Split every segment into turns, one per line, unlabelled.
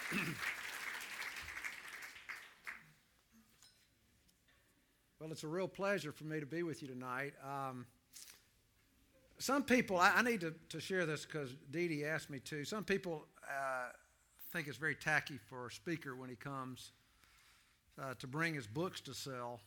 Well, it's a real pleasure for me to be with you tonight. Some people, I need to share this because Dee Dee asked me to. Some people think it's very tacky for a speaker when he comes to bring his books to sell.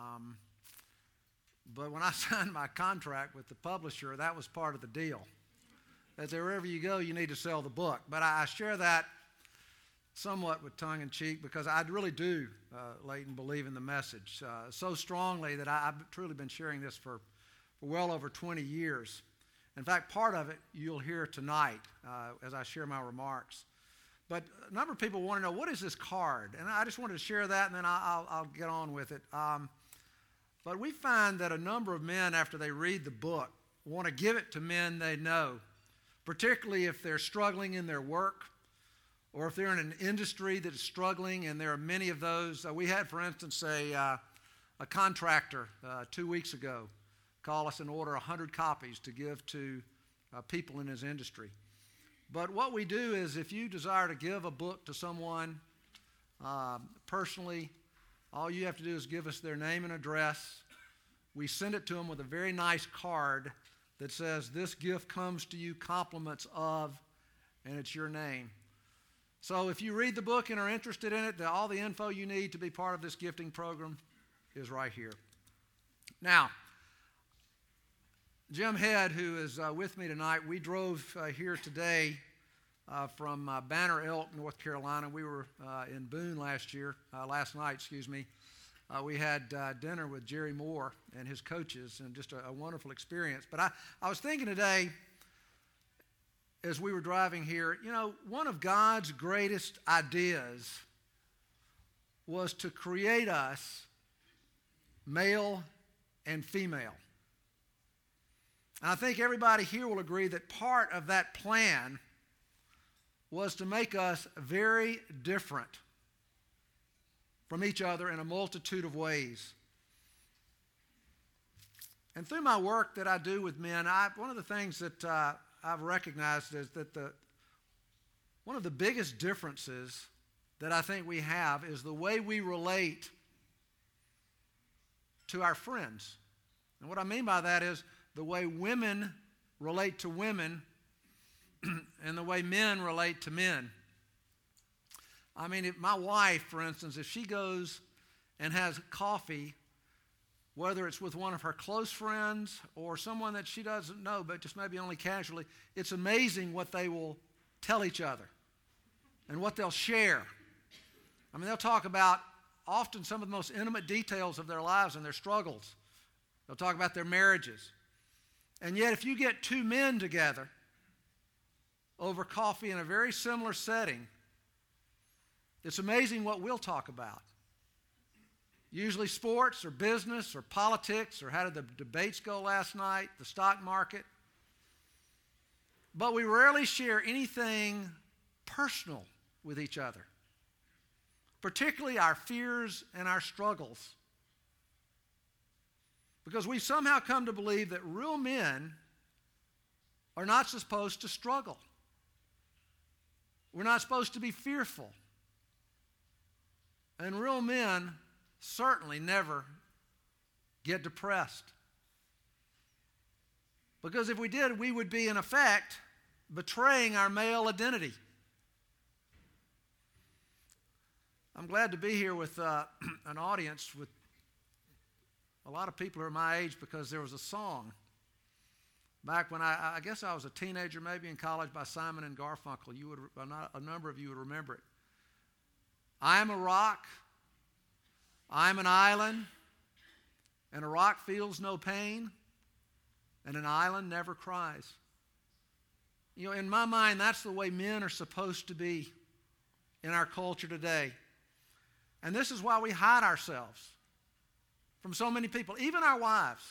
But when I signed my contract with the publisher, that was part of the deal. That wherever you go, you need to sell the book. But I share that somewhat with tongue-in-cheek because I really do, Leighton, believe in the message so strongly that I've truly been sharing this for well over 20 years. In fact, part of it you'll hear tonight as I share my remarks. But a number of people want to know, what is this card? And I just wanted to share that, and then I'll get on with it. But we find that a number of men, after they read the book, want to give it to men they know, particularly if they're struggling in their work or if they're in an industry that is struggling, and there are many of those. We had, for instance, a contractor 2 weeks ago call us and order 100 copies to give to people in his industry. But what we do is, if you desire to give a book to someone personally, all you have to do is give us their name and address. We send it to them with a very nice card that says, "This gift comes to you, compliments of," and it's your name. So if you read the book and are interested in it, all the info you need to be part of this gifting program is right here. Now, Jim Head, who is with me tonight, we drove here today from Banner Elk, North Carolina. We were in Boone last night. We had dinner with Jerry Moore and his coaches, and just a wonderful experience. But I was thinking today, as we were driving here, one of God's greatest ideas was to create us male and female. And I think everybody here will agree that part of that plan was to make us very different from each other in a multitude of ways. And through my work that I do with men, one of the things that I've recognized is that one of the biggest differences that I think we have is the way we relate to our friends. And what I mean by that is the way women relate to women and the way men relate to men. I mean, if my wife, for instance, if she goes and has coffee, whether it's with one of her close friends or someone that she doesn't know, but just maybe only casually, it's amazing what they will tell each other and what they'll share. I mean, they'll talk about often some of the most intimate details of their lives and their struggles. They'll talk about their marriages. And yet, if you get two men together over coffee in a very similar setting, it's amazing what we'll talk about. Usually sports or business or politics or how did the debates go last night, the stock market. But we rarely share anything personal with each other, particularly our fears and our struggles. Because we've somehow come to believe that real men are not supposed to struggle. We're not supposed to be fearful. And real men certainly never get depressed. Because if we did, we would be, in effect, betraying our male identity. I'm glad to be here with an audience with a lot of people who are my age, because there was a song back when I guess I was a teenager, maybe in college, by Simon and Garfunkel. A number of you would remember it. I am a rock, I am an island, and a rock feels no pain, and an island never cries. In my mind, that's the way men are supposed to be in our culture today. And this is why we hide ourselves from so many people, even our wives.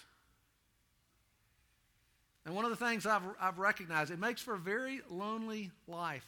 And one of the things I've recognized, it makes for a very lonely life.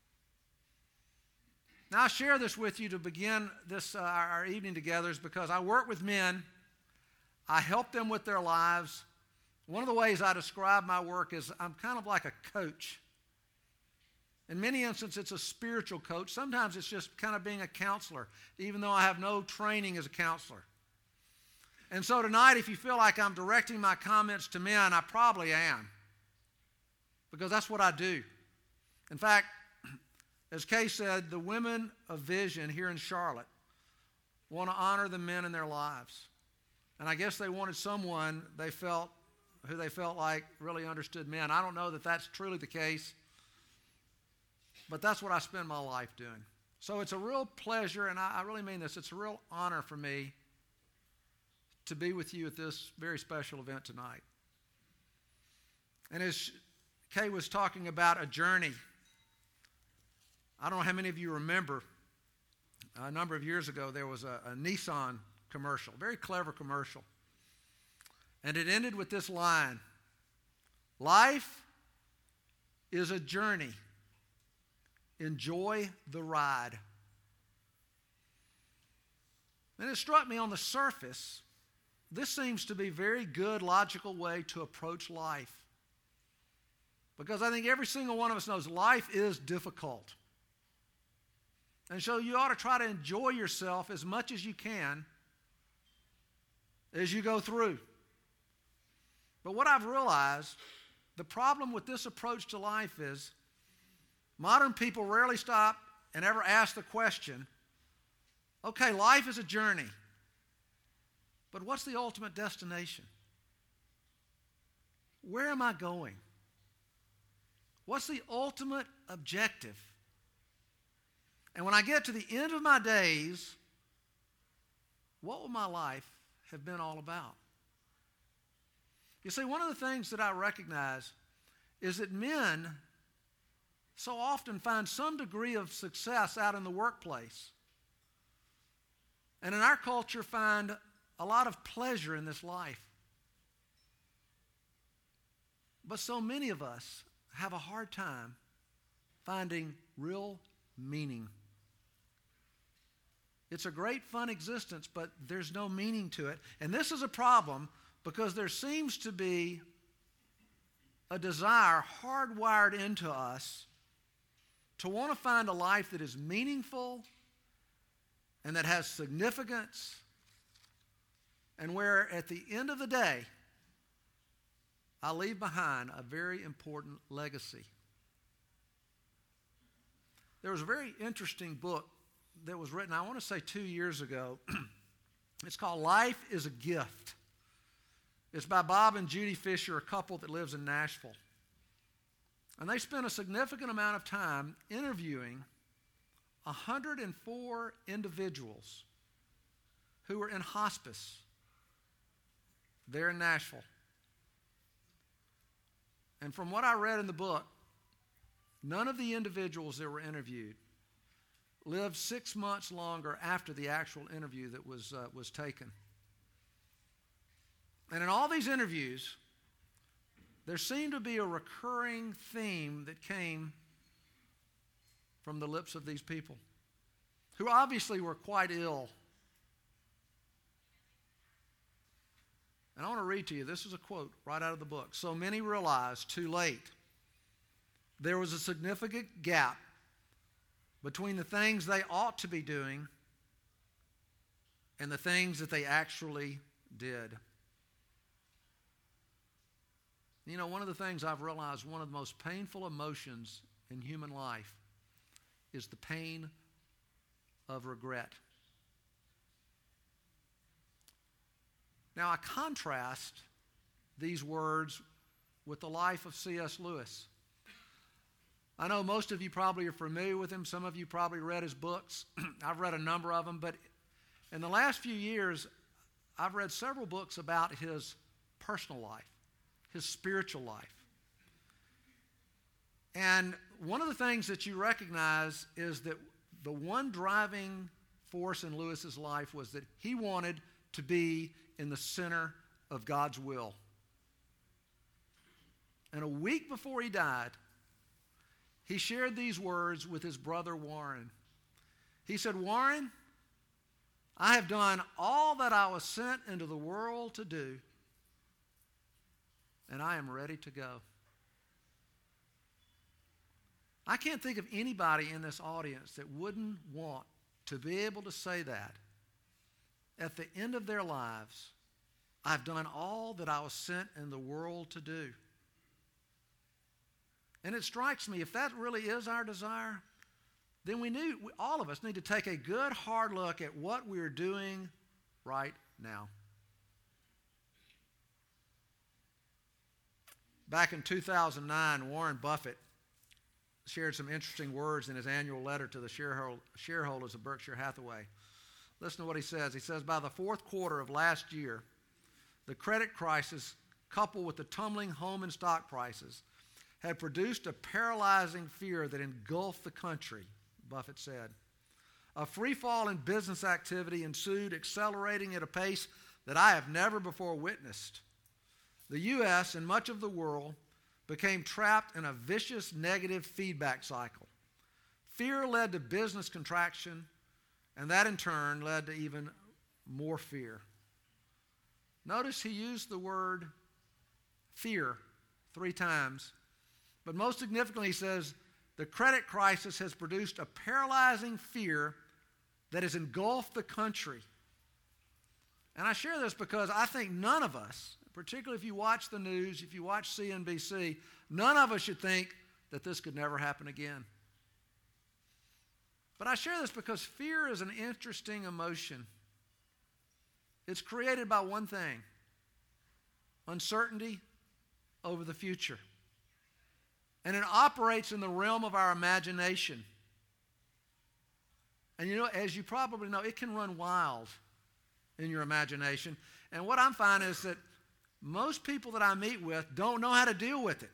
Now, I share this with you to begin our evening together is because I work with men. I help them with their lives. One of the ways I describe my work is I'm kind of like a coach In many instances, it's a spiritual coach. Sometimes it's just kind of being a counselor, even though I have no training as a counselor. And so tonight, if you feel like I'm directing my comments to men, I probably am, because that's what I do. In fact, as Kay said, the women of Vision here in Charlotte want to honor the men in their lives. And I guess they wanted someone who they felt like really understood men. I don't know that that's truly the case, but that's what I spend my life doing. So it's a real pleasure, and I really mean this, it's a real honor for me to be with you at this very special event tonight. And as Kay was talking about a journey, I don't know how many of you remember, a number of years ago there was a Nissan commercial, very clever commercial. And it ended with this line: "Life is a journey. Enjoy the ride." And it struck me on the surface, this seems to be a very good, logical way to approach life. Because I think every single one of us knows life is difficult. And so you ought to try to enjoy yourself as much as you can as you go through. But what I've realized, the problem with this approach to life is modern people rarely stop and ever ask the question, okay, life is a journey, but what's the ultimate destination? Where am I going? What's the ultimate objective? And when I get to the end of my days, what will my life have been all about? You see, one of the things that I recognize is that men so often find some degree of success out in the workplace. And in our culture find a lot of pleasure in this life. But so many of us have a hard time finding real meaning. It's a great fun existence, but there's no meaning to it. And this is a problem because there seems to be a desire hardwired into us to want to find a life that is meaningful and that has significance, and where at the end of the day, I leave behind a very important legacy. There was a very interesting book that was written, I want to say 2 years ago. It's called Life is a Gift. It's by Bob and Judy Fisher, a couple that lives in Nashville. And they spent a significant amount of time interviewing 104 individuals who were in hospice there in Nashville. And from what I read in the book, none of the individuals that were interviewed lived 6 months longer after the actual interview that was taken. And in all these interviews, there seemed to be a recurring theme that came from the lips of these people, who obviously were quite ill. And I want to read to you, this is a quote right out of the book. "So many realized too late there was a significant gap between the things they ought to be doing and the things that they actually did." You know, one of the things I've realized, one of the most painful emotions in human life is the pain of regret. Now, I contrast these words with the life of C.S. Lewis. I know most of you probably are familiar with him. Some of you probably read his books. I've read a number of them, but in the last few years, I've read several books about his personal life, his spiritual life. And one of the things that you recognize is that the one driving force in Lewis's life was that he wanted to be in the center of God's will. And a week before he died, he shared these words with his brother Warren. He said, "Warren, I have done all that I was sent into the world to do, and I am ready to go. I can't think of anybody in this audience that wouldn't want to be able to say that at the end of their lives, I've done all that I was sent in the world to do. And it strikes me, if that really is our desire, then all of us need to take a good hard look at what we're doing right now. Back in 2009, Warren Buffett shared some interesting words in his annual letter to the shareholders of Berkshire Hathaway. Listen to what he says. He says, by the fourth quarter of last year, the credit crisis, coupled with the tumbling home and stock prices, had produced a paralyzing fear that engulfed the country, Buffett said. A free fall in business activity ensued, accelerating at a pace that I have never before witnessed. The U.S. and much of the world became trapped in a vicious negative feedback cycle. Fear led to business contraction, and that in turn led to even more fear. Notice he used the word fear 3 times, but most significantly he says, the credit crisis has produced a paralyzing fear that has engulfed the country. And I share this because I think none of us, particularly if you watch the news, if you watch CNBC, none of us should think that this could never happen again. But I share this because fear is an interesting emotion. It's created by one thing: uncertainty over the future. And it operates in the realm of our imagination. And as you probably know, it can run wild in your imagination. And what I'm finding is that most people that I meet with don't know how to deal with it.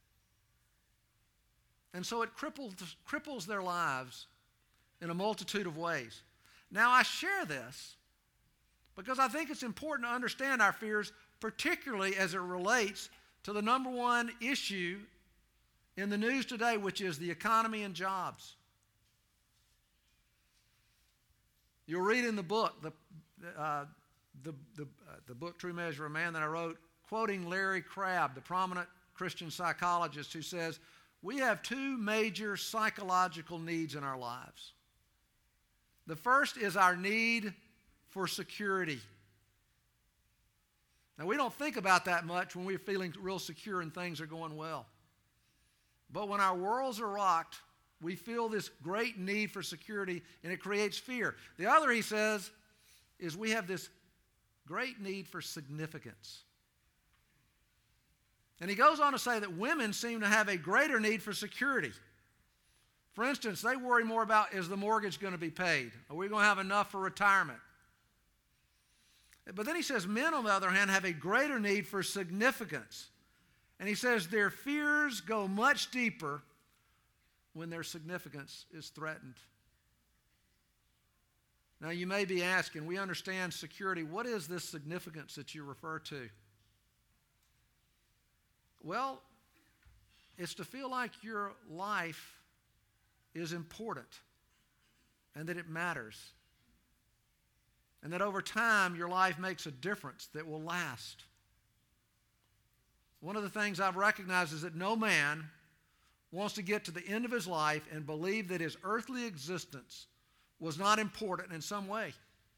And so it cripples their lives in a multitude of ways. Now, I share this because I think it's important to understand our fears, particularly as it relates to the number one issue in the news today, which is the economy and jobs. You'll read in the book, the book True Measure of Man that I wrote, quoting Larry Crabb, the prominent Christian psychologist, who says, we have 2 major psychological needs in our lives. The first is our need for security. Now, we don't think about that much when we're feeling real secure and things are going well. But when our worlds are rocked, we feel this great need for security, and it creates fear. The other, he says, is we have this great need for significance. And he goes on to say that women seem to have a greater need for security. For instance, they worry more about, is the mortgage going to be paid? Are we going to have enough for retirement? But then he says men, on the other hand, have a greater need for significance. And he says their fears go much deeper when their significance is threatened. Now, you may be asking, we understand security. What is this significance that you refer to? Well, it's to feel like your life is important and that it matters. And that over time, your life makes a difference that will last. One of the things I've recognized is that no man wants to get to the end of his life and believe that his earthly existence was not important in some way.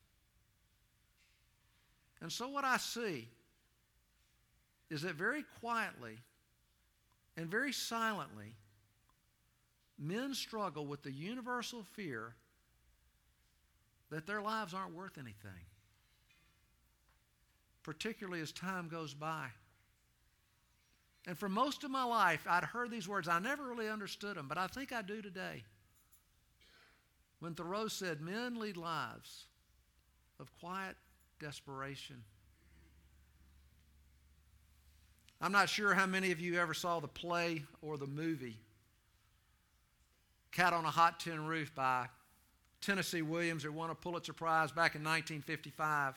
And so what I see is that very quietly and very silently, men struggle with the universal fear that their lives aren't worth anything, particularly as time goes by. And for most of my life, I'd heard these words. I never really understood them, but I think I do today. When Thoreau said, men lead lives of quiet desperation. I'm not sure how many of you ever saw the play or the movie Cat on a Hot Tin Roof by Tennessee Williams, who won a Pulitzer Prize back in 1955.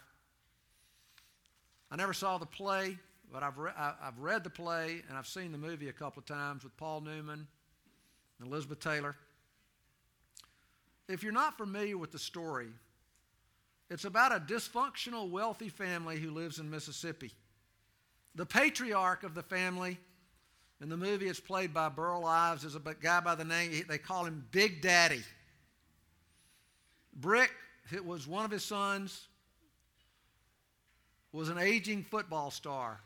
I never saw the play, but I've read the play and I've seen the movie a couple of times with Paul Newman and Elizabeth Taylor. If you're not familiar with the story, it's about a dysfunctional, wealthy family who lives in Mississippi. The patriarch of the family In the movie, it's played by Burl Ives. There's a guy by the name, they call him Big Daddy. Brick, it was one of his sons, was an aging football star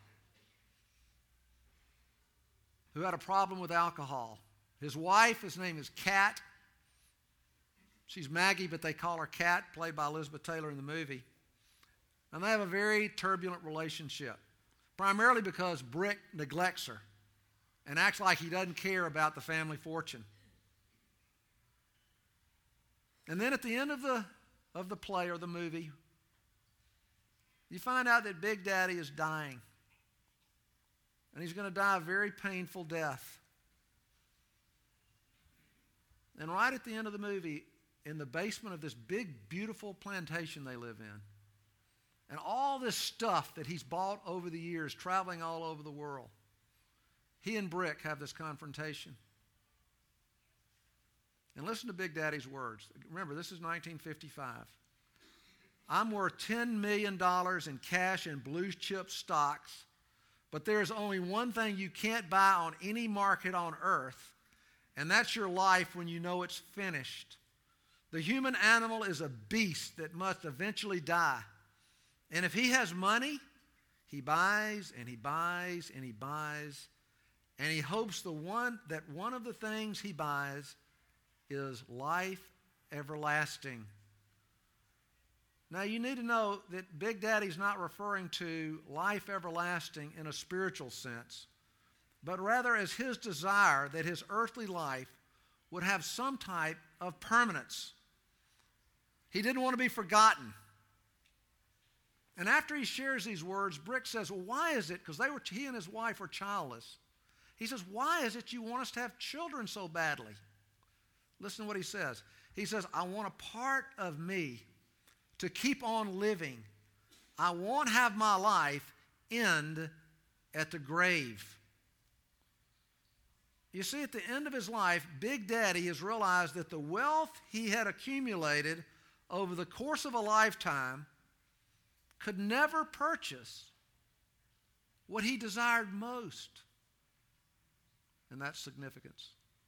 who had a problem with alcohol. His wife, his name is Kat. She's Maggie, but they call her Kat, played by Elizabeth Taylor in the movie. And they have a very turbulent relationship, primarily because Brick neglects her and acts like he doesn't care about the family fortune. And then at the end of the play or the movie, you find out that Big Daddy is dying. And he's going to die a very painful death. And right at the end of the movie, in the basement of this big, beautiful plantation they live in, and all this stuff that he's bought over the years, traveling all over the world, he and Brick have this confrontation. And listen to Big Daddy's words. Remember, this is 1955. I'm worth $10 million in cash and blue chip stocks, but there's only one thing you can't buy on any market on earth, and that's your life when you know it's finished. The human animal is a beast that must eventually die. And if he has money, he buys and he buys and he buys, and he hopes that one of the things he buys is life everlasting. Now you need to know that Big Daddy's not referring to life everlasting in a spiritual sense, but rather as his desire that his earthly life would have some type of permanence. He didn't want to be forgotten. And after he shares these words, Brick says, well, why is it? Because he and his wife were childless. He says, why is it you want us to have children so badly? Listen to what he says. He says, I want a part of me to keep on living. I won't have my life end at the grave. You see, at the end of his life, Big Daddy has realized that the wealth he had accumulated over the course of a lifetime could never purchase what he desired most, and that's significance.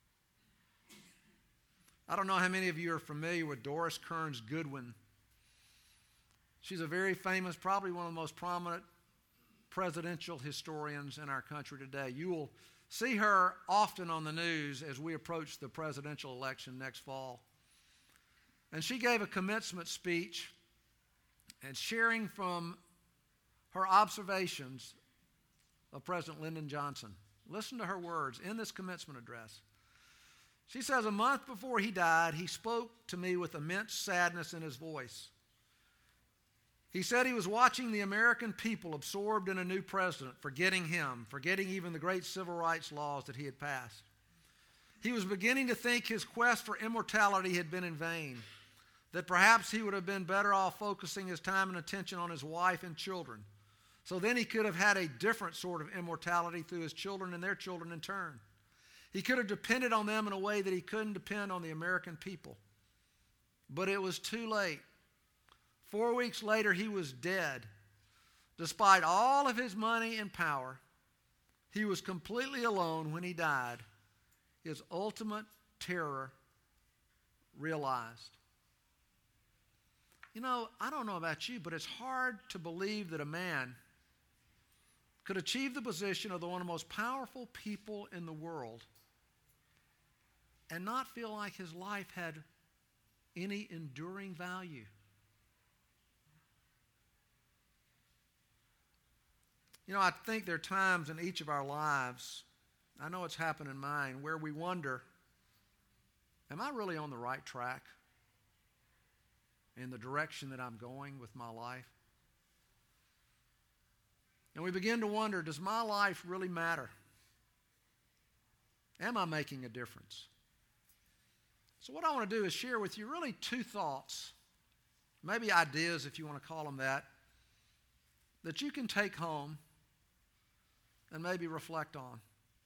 I don't know how many of you are familiar with Doris Kearns Goodwin. She's a very famous, probably one of the most prominent presidential historians in our country today. You will see her often on the news as we approach the presidential election next fall. And she gave a commencement speech and sharing from her observations of President Lyndon Johnson. Listen to her words in this commencement address. She says, a month before he died, he spoke to me with immense sadness in his voice. He said he was watching the American people absorbed in a new president, forgetting him, forgetting even the great civil rights laws that he had passed. He was beginning to think his quest for immortality had been in vain, that perhaps he would have been better off focusing his time and attention on his wife and children. So then he could have had a different sort of immortality through his children and their children in turn. He could have depended on them in a way that he couldn't depend on the American people. But it was too late. 4 weeks later, he was dead. Despite all of his money and power, he was completely alone when he died. His ultimate terror realized. You know, I don't know about you, but it's hard to believe that a man could achieve the position of one of the most powerful people in the world and not feel like his life had any enduring value. You know, I think there are times in each of our lives, I know it's happened in mine, where we wonder, am I really on the right track in the direction that I'm going with my life? And we begin to wonder, does my life really matter? Am I making a difference? So what I want to do is share with you really two thoughts, maybe ideas if you want to call them that you can take home and maybe reflect on.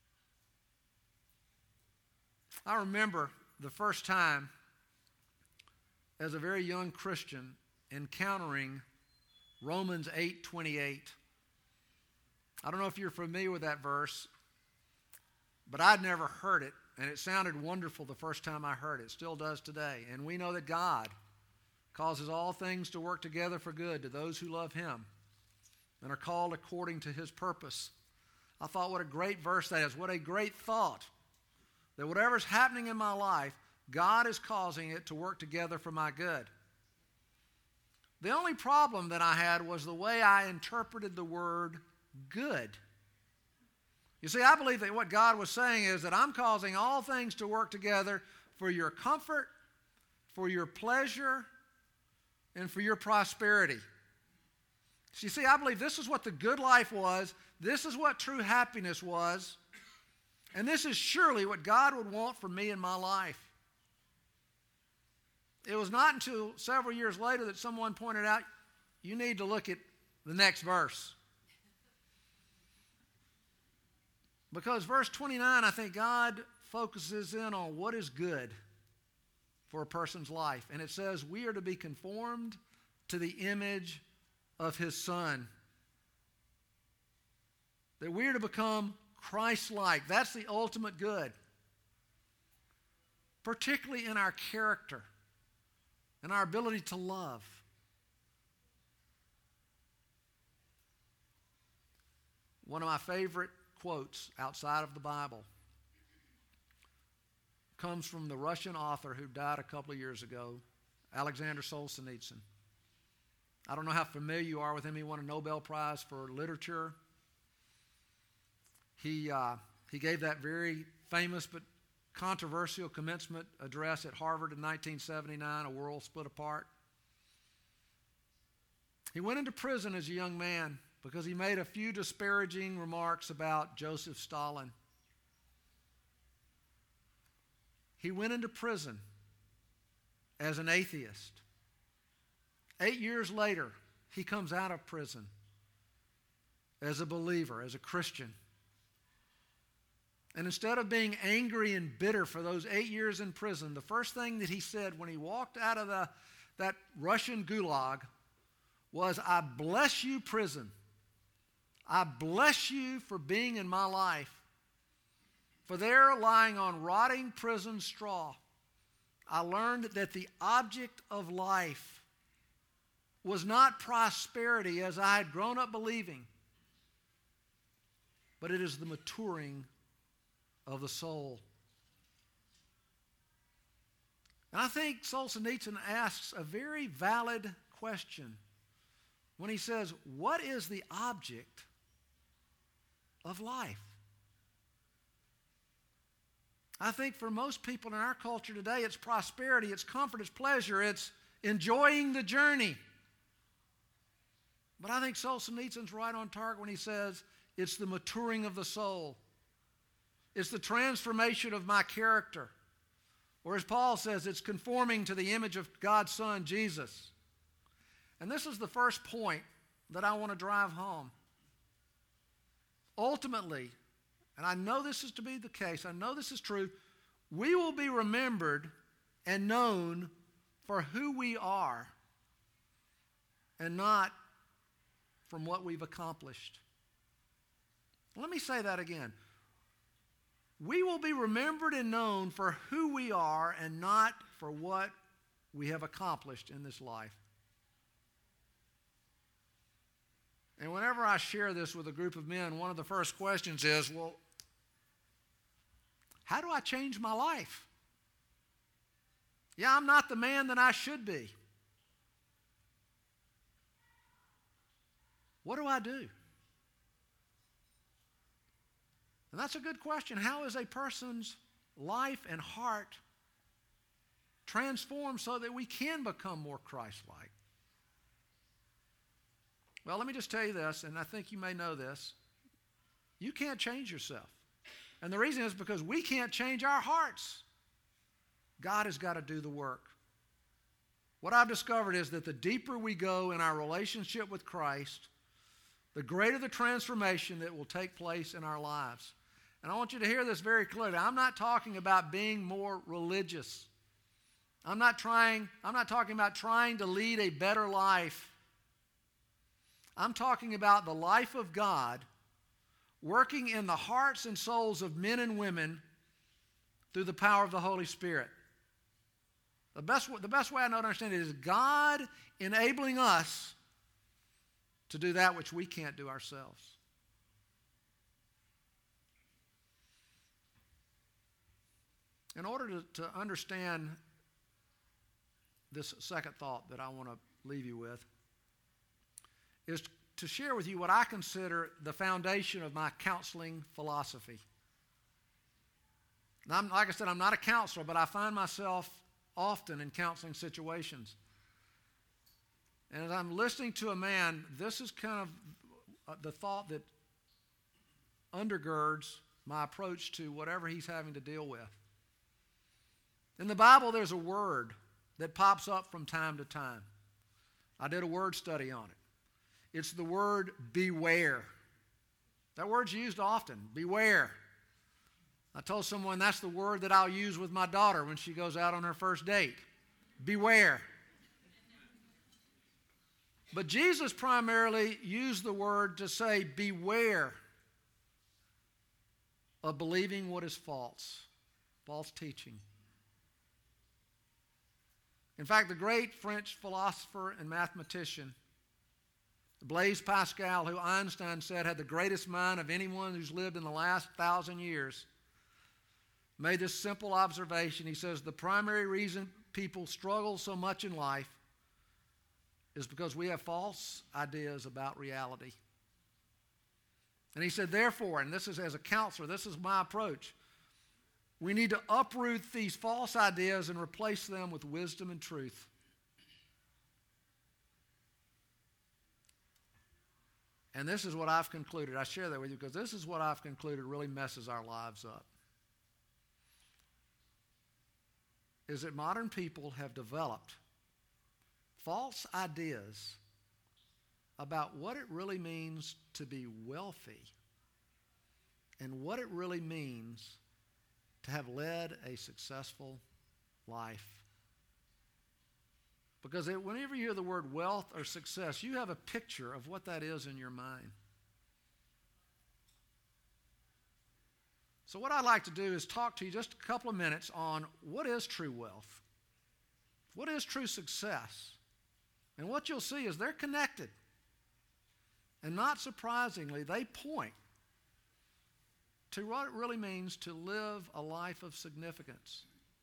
I remember the first time as a very young Christian encountering Romans 8:28. I don't know if you're familiar with that verse. but I'd never heard it, and it sounded wonderful the first time I heard it. It still does today. And we know that God causes all things to work together for good to those who love Him and are called according to His purpose. I thought, what a great verse that is. What a great thought. That whatever's happening in my life, God is causing it to work together for my good. The only problem that I had was the way I interpreted the word good. You see, I believe that what God was saying is that I'm causing all things to work together for your comfort, for your pleasure, and for your prosperity. So you see, I believe this is what the good life was. This is what true happiness was. And this is surely what God would want for me in my life. It was not until several years later that someone pointed out, you need to look at the next verse. Because verse 29, I think God focuses in on what is good for a person's life. And it says we are to be conformed to the image of His Son. That we are to become Christ-like. That's the ultimate good. Particularly in our character and our ability to love. One of my favorite quotes outside of the Bible comes from the Russian author who died a couple of years ago, Alexander Solzhenitsyn. I don't know how familiar you are with him. He won a Nobel Prize for literature. He gave that very famous but controversial commencement address at Harvard in 1979, A World Split Apart. He went into prison as a young man because he made a few disparaging remarks about Joseph Stalin. He went into prison as an atheist. 8 years later, he comes out of prison as a believer, as a Christian. And instead of being angry and bitter for those 8 years in prison, the first thing that he said when he walked out of that Russian gulag was, I bless you, prison. I bless you for being in my life. For there, lying on rotting prison straw, I learned that the object of life was not prosperity as I had grown up believing, but it is the maturing of the soul. And I think Solzhenitsyn asks a very valid question when he says, what is the object of life? I think for most people in our culture today, it's prosperity, it's comfort, it's pleasure, it's enjoying the journey. But I think Solzhenitsyn's right on target when he says it's the maturing of the soul. It's the transformation of my character. Or as Paul says, it's conforming to the image of God's Son, Jesus. And this is the first point that I want to drive home. Ultimately, and I know this is to be the case, I know this is true, we will be remembered and known for who we are and not from what we've accomplished. Let me say that again. We will be remembered and known for who we are and not for what we have accomplished in this life. And whenever I share this with a group of men, one of the first questions is, well, how do I change my life? Yeah, I'm not the man that I should be. What do I do? And that's a good question. How is a person's life and heart transformed so that we can become more Christ-like? Well, let me just tell you this, and I think you may know this. You can't change yourself. And the reason is because we can't change our hearts. God has got to do the work. What I've discovered is that the deeper we go in our relationship with Christ, the greater the transformation that will take place in our lives. And I want you to hear this very clearly. I'm not talking about being more religious. I'm not talking about trying to lead a better life. I'm talking about the life of God working in the hearts and souls of men and women through the power of the Holy Spirit. The best way I know to understand it is God enabling us to do that which we can't do ourselves. In order to understand this second thought that I want to leave you with, is to share with you what I consider the foundation of my counseling philosophy. Now, like I said, I'm not a counselor, but I find myself often in counseling situations. And as I'm listening to a man, this is kind of the thought that undergirds my approach to whatever he's having to deal with. In the Bible, there's a word that pops up from time to time. I did a word study on it. It's the word beware. That word's used often, beware. I told someone that's the word that I'll use with my daughter when she goes out on her first date. Beware. But Jesus primarily used the word to say beware of believing what is false teaching. In fact, the great French philosopher and mathematician, Blaise Pascal, who Einstein said had the greatest mind of anyone who's lived in the last 1,000 years, made this simple observation. He says, the primary reason people struggle so much in life is because we have false ideas about reality. And he said, therefore, and this is as a counselor, this is my approach, we need to uproot these false ideas and replace them with wisdom and truth. And this is what I've concluded. I share that with you because this is what I've concluded really messes our lives up. Is that modern people have developed false ideas about what it really means to be wealthy and what it really means to have led a successful life. Because whenever you hear the word wealth or success, you have a picture of what that is in your mind. So what I'd like to do is talk to you just a couple of minutes on what is true wealth, what is true success. And what you'll see is they're connected. And not surprisingly, they point to what it really means to live a life of significance.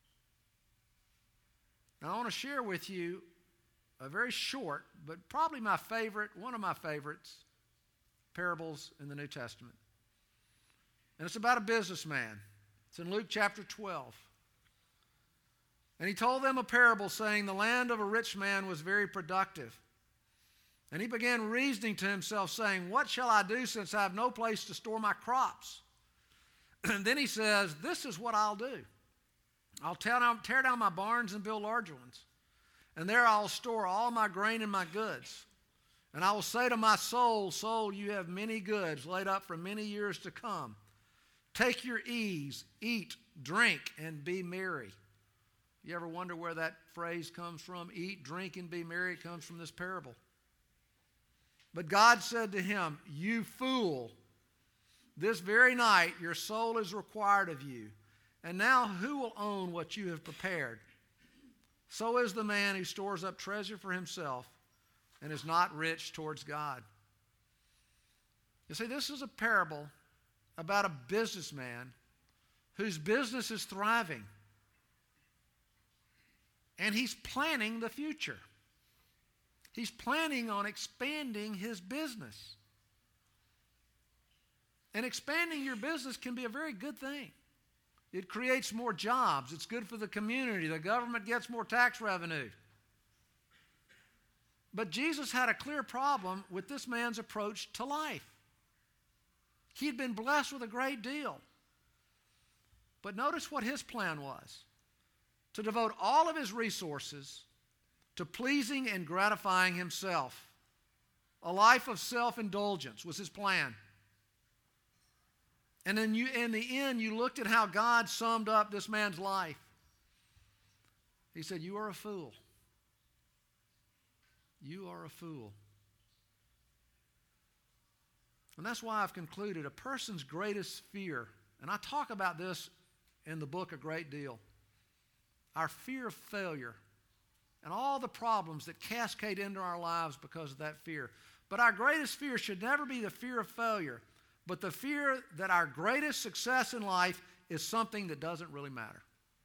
Now, I want to share with you a very short, but probably one of my favorites, parables in the New Testament. And it's about a businessman. It's in Luke chapter 12. And he told them a parable saying, the land of a rich man was very productive. And he began reasoning to himself, saying, what shall I do since I have no place to store my crops? And then he says, this is what I'll do. I'll tear down my barns and build larger ones. And there I'll store all my grain and my goods. And I will say to my soul, soul, you have many goods laid up for many years to come. Take your ease, eat, drink, and be merry. You ever wonder where that phrase comes from? Eat, drink, and be merry. It comes from this parable. But God said to him, you fool, this very night your soul is required of you. And now who will own what you have prepared? So is the man who stores up treasure for himself and is not rich towards God. You see, this is a parable about a businessman whose business is thriving. And he's planning the future. He's planning on expanding his business. And expanding your business can be a very good thing. It creates more jobs. It's good for the community. The government gets more tax revenue. But Jesus had a clear problem with this man's approach to life. He'd been blessed with a great deal. But notice what his plan was. To devote all of his resources to pleasing and gratifying himself. A life of self-indulgence was his plan. And then in the end, you looked at how God summed up this man's life. He said, you are a fool. You are a fool. And that's why I've concluded a person's greatest fear, and I talk about this in the book a great deal, our fear of failure and all the problems that cascade into our lives because of that fear. But our greatest fear should never be the fear of failure, but the fear that our greatest success in life is something that doesn't really matter.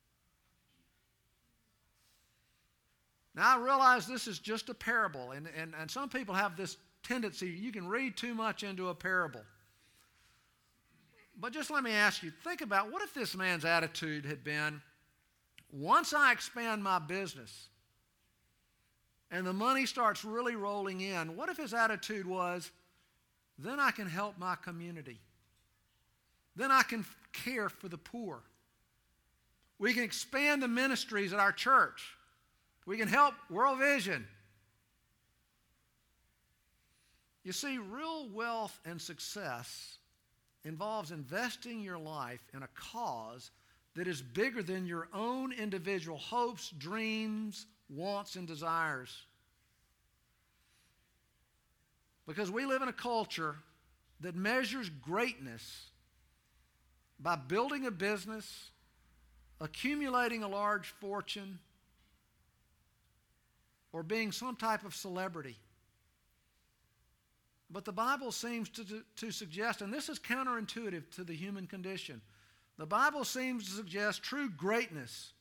Now, I realize this is just a parable, and some people have this tendency, you can read too much into a parable. But just let me ask you, think about, what if this man's attitude had been, once I expand my business and the money starts really rolling in, what if his attitude was, then I can help my community. Then I can care for the poor. We can expand the ministries at our church. We can help World Vision. You see, real wealth and success involves investing your life in a cause that is bigger than your own individual hopes, dreams, wants, and desires. Because we live in a culture that measures greatness by building a business, accumulating a large fortune, or being some type of celebrity. But the Bible seems to suggest, and this is counterintuitive to the human condition, the Bible seems to suggest true greatness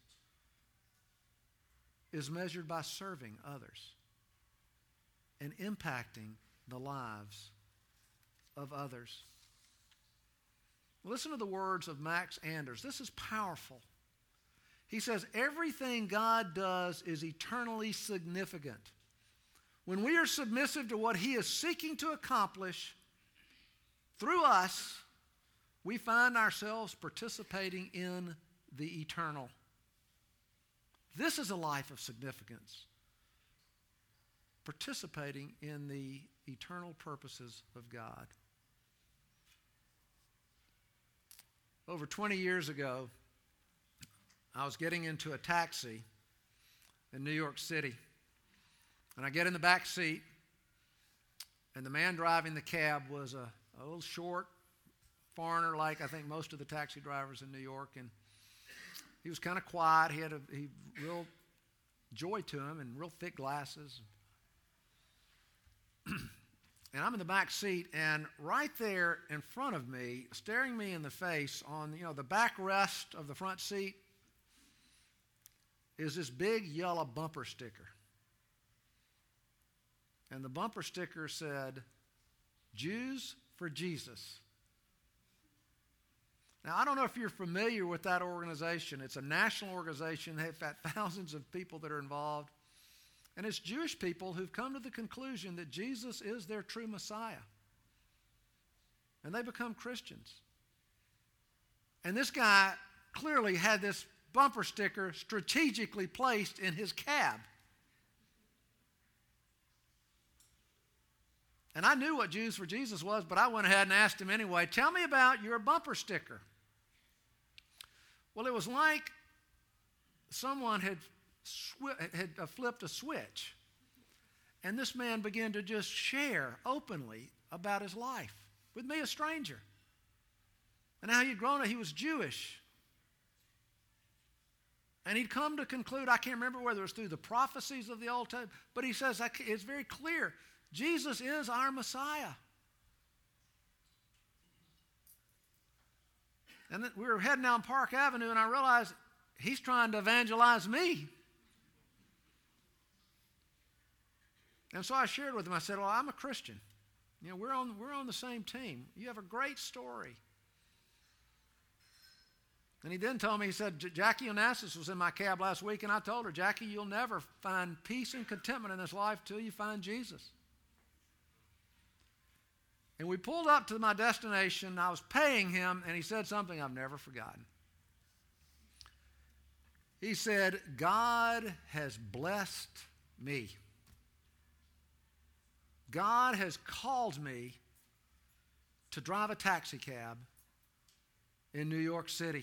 is measured by serving others and impacting the lives of others. Listen to the words of Max Anders. This is powerful. He says, everything God does is eternally significant. When we are submissive to what He is seeking to accomplish through us, we find ourselves participating in the eternal. This is a life of significance. Participating in the eternal purposes of God. Over 20 years ago, I was getting into a taxi in New York City. And I get in the back seat, and the man driving the cab was a little short foreigner, like I think most of the taxi drivers in New York. And he was kind of quiet. He had a real joy to him and real thick glasses. And I'm in the back seat, and right there in front of me, staring me in the face on the backrest of the front seat, is this big yellow bumper sticker. And the bumper sticker said, Jews for Jesus. Now, I don't know if you're familiar with that organization. It's a national organization. They've got thousands of people that are involved. And it's Jewish people who've come to the conclusion that Jesus is their true Messiah. And they become Christians. And this guy clearly had this bumper sticker strategically placed in his cab. And I knew what Jews for Jesus was, but I went ahead and asked him anyway, tell me about your bumper sticker. Well, it was like someone had flipped a switch. And this man began to just share openly about his life with me, a stranger. And how he'd grown up, he was Jewish. And he'd come to conclude, I can't remember whether it was through the prophecies of the Old Testament, but he says it's very clear. Jesus is our Messiah. And then we were heading down Park Avenue, and I realized he's trying to evangelize me. And so I shared with him. I said, well, I'm a Christian. We're on the same team. You have a great story. And he then told me, he said, Jackie Onassis was in my cab last week, and I told her, Jackie, you'll never find peace and contentment in this life till you find Jesus. And we pulled up to my destination. I was paying him, and he said something I've never forgotten. He said, God has blessed me. God has called me to drive a taxi cab in New York City.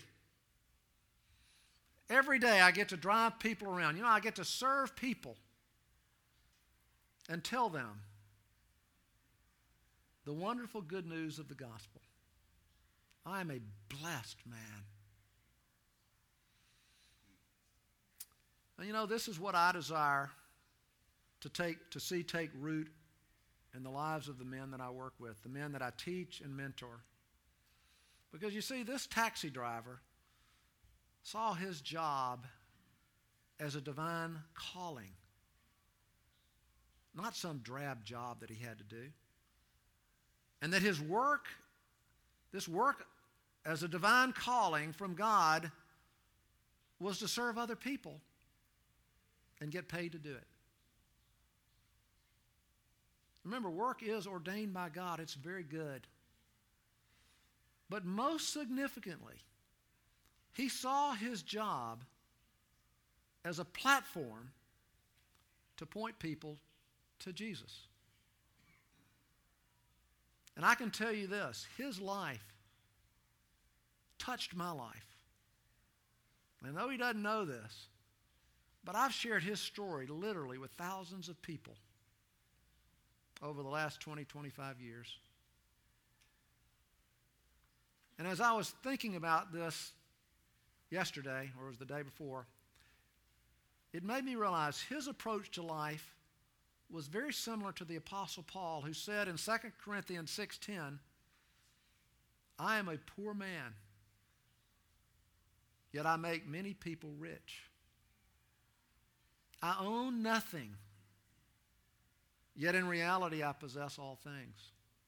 Every day I get to drive people around. I get to serve people and tell them the wonderful good news of the gospel. I am a blessed man. And you know, this is what I desire to see take root in the lives of the men that I work with, the men that I teach and mentor. Because you see, this taxi driver saw his job as a divine calling, not some drab job that he had to do. And that his work, this work as a divine calling from God, was to serve other people and get paid to do it. Remember, work is ordained by God. It's very good. But most significantly, he saw his job as a platform to point people to Jesus. And I can tell you this, his life touched my life. And though he doesn't know this, but I've shared his story literally with thousands of people over the last 20, 25 years. And as I was thinking about this yesterday, or it was the day before, it made me realize his approach to life was very similar to the Apostle Paul, who said in 2 Corinthians 6:10, I am a poor man, yet I make many people rich. I own nothing, yet in reality I possess all things.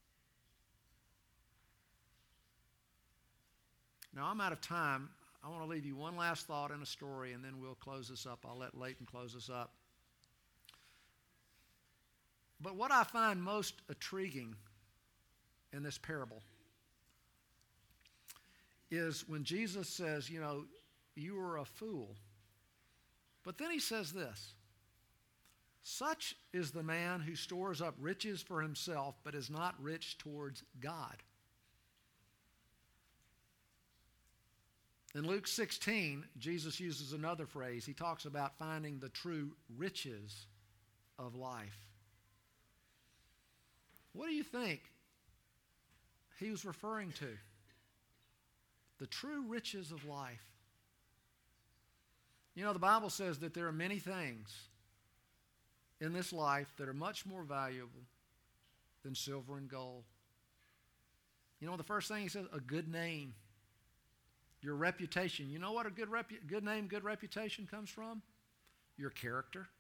Now I'm out of time. I want to leave you one last thought and a story, and then we'll close this up. I'll let Leighton close this up. But what I find most intriguing in this parable is when Jesus says, you know, you are a fool. But then he says this, such is the man who stores up riches for himself, but is not rich towards God. In Luke 16, Jesus uses another phrase. He talks about finding the true riches of life. What do you think he was referring to? The true riches of life. You know, the Bible says that there are many things in this life that are much more valuable than silver and gold. You know, the first thing he says, a good name. Your reputation. You know what a good name, good reputation comes from? Your character.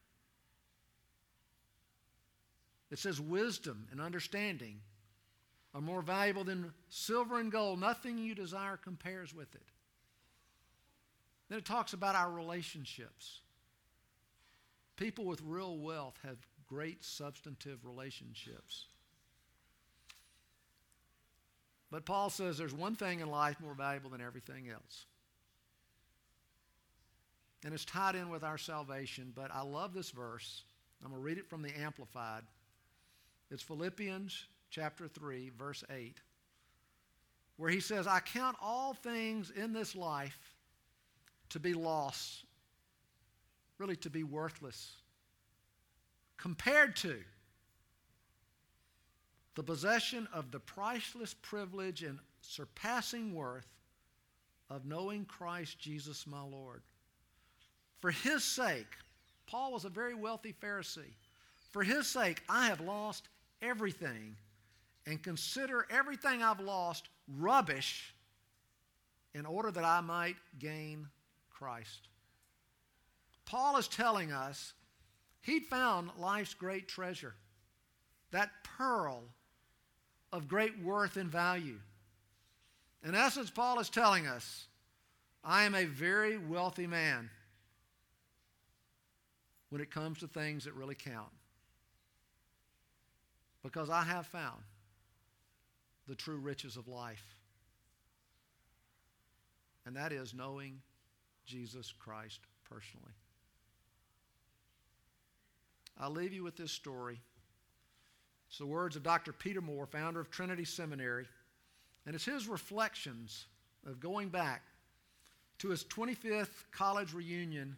It says wisdom and understanding are more valuable than silver and gold. Nothing you desire compares with it. Then it talks about our relationships. People with real wealth have great substantive relationships. But Paul says there's one thing in life more valuable than everything else. And it's tied in with our salvation, but I love this verse. I'm going to read it from the Amplified. It's Philippians chapter 3, verse 8, where he says, I count all things in this life to be loss, really to be worthless, compared to the possession of the priceless privilege and surpassing worth of knowing Christ Jesus my Lord. For his sake, Paul was a very wealthy Pharisee. For his sake, I have lost everything and consider everything I've lost rubbish in order that I might gain Christ. Paul is telling us he'd found life's great treasure, that pearl of great worth and value. In essence, Paul is telling us, I am a very wealthy man when it comes to things that really count. Because I have found the true riches of life. And that is knowing Jesus Christ personally. I'll leave you with this story. It's the words of Dr. Peter Moore, founder of Trinity Seminary, and it's his reflections of going back to his 25th college reunion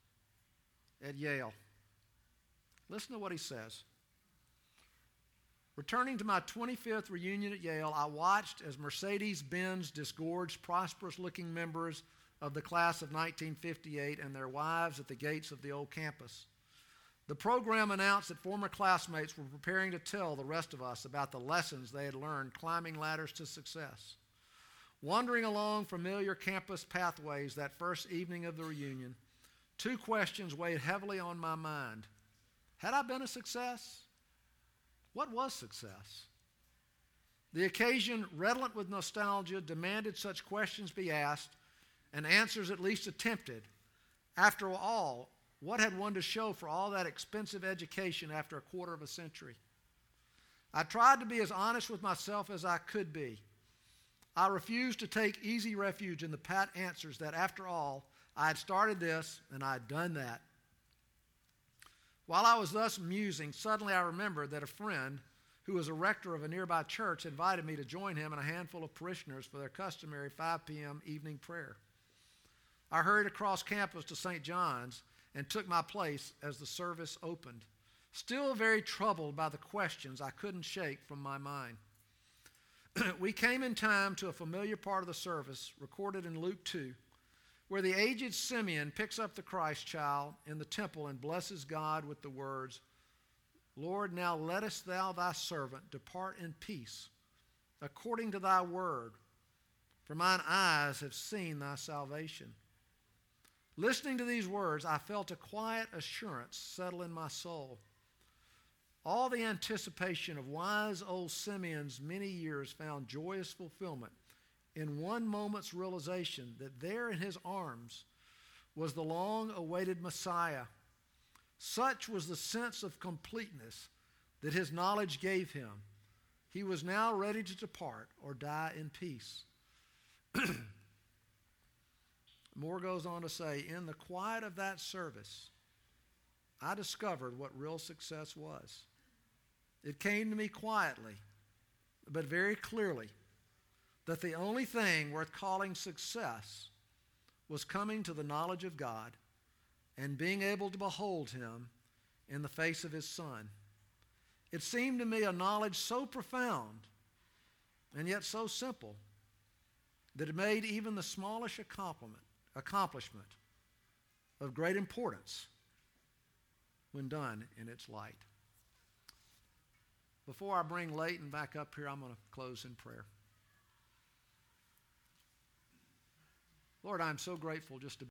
at Yale. Listen to what he says. Returning to my 25th reunion at Yale, I watched as Mercedes-Benz disgorged prosperous-looking members of the class of 1958 and their wives at the gates of the old campus. The program announced that former classmates were preparing to tell the rest of us about the lessons they had learned climbing ladders to success. Wandering along familiar campus pathways that first evening of the reunion, two questions weighed heavily on my mind. Had I been a success? What was success? The occasion, redolent with nostalgia, demanded such questions be asked and answers at least attempted. After all, what had one to show for all that expensive education after a quarter of a century? I tried to be as honest with myself as I could be. I refused to take easy refuge in the pat answers that, after all, I had started this and I had done that. While I was thus musing, suddenly I remembered that a friend who was a rector of a nearby church invited me to join him and a handful of parishioners for their customary 5 p.m. evening prayer. I hurried across campus to St. John's and took my place as the service opened, still very troubled by the questions I couldn't shake from my mind. We came in time to a familiar part of the service recorded in Luke 2, where the aged Simeon picks up the Christ child in the temple and blesses God with the words, Lord, now lettest thou thy servant depart in peace, according to thy word, for mine eyes have seen thy salvation. Listening to these words, I felt a quiet assurance settle in my soul. All the anticipation of wise old Simeon's many years found joyous fulfillment in one moment's realization that there in his arms was the long-awaited Messiah. Such was the sense of completeness that his knowledge gave him. He was now ready to depart or die in peace. Moore goes on to say, in the quiet of that service, I discovered what real success was. It came to me quietly, but very clearly, that the only thing worth calling success was coming to the knowledge of God and being able to behold him in the face of his Son. It seemed to me a knowledge so profound and yet so simple that it made even the smallest accomplishment of great importance when done in its light. Before I bring Leighton back up here, I'm going to close in prayer. Lord, I'm so grateful just to